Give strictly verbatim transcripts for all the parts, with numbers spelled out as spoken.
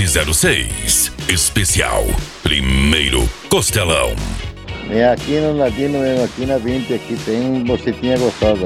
onze zero seis. Especial Primeiro Costelão. É aqui no Ladino, mesmo aqui na vinte, aqui tem um bocetinha gostosa.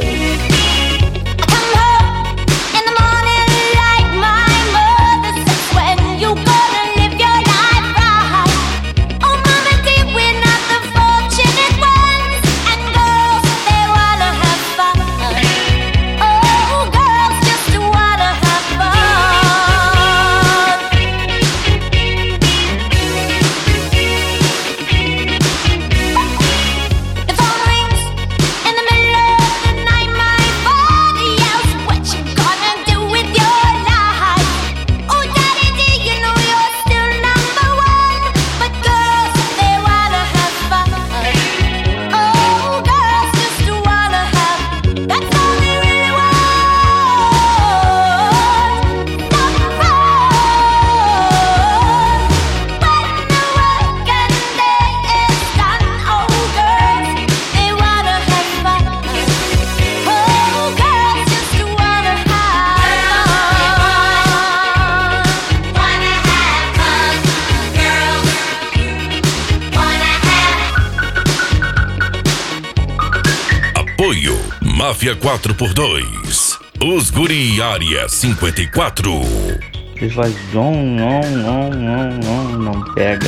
Apoio Máfia quatro por dois. Os Guri Área cinquenta e quatro. Ele faz zom, não, não, não, não, não pega.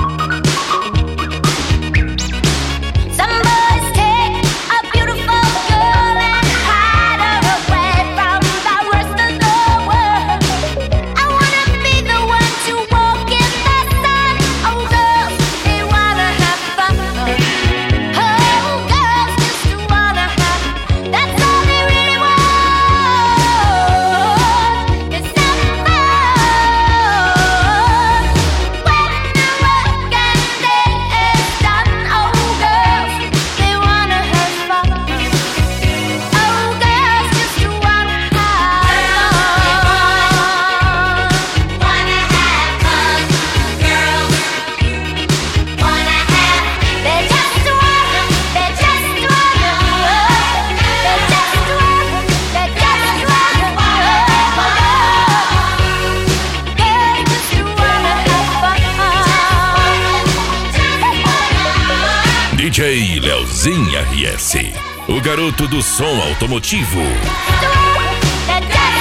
D J Leozinho R S, o garoto do som automotivo.